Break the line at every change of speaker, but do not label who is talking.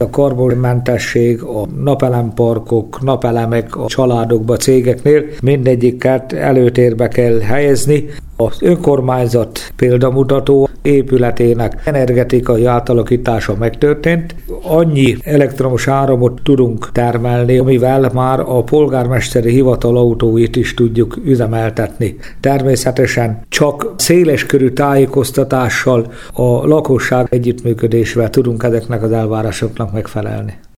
A karbonmentesség, a napelemparkok, napelemek a családokba, cégeknél mindegyiket előtérbe kell helyezni. Az önkormányzat példamutató épületének energetikai átalakítása megtörtént. Annyi elektromos áramot tudunk termelni, amivel már a polgármesteri hivatal autóit is tudjuk üzemeltetni. Természetesen csak széleskörű tájékoztatással, a lakosság együttműködésével tudunk ezeknek az elvárásoknak megfelelni.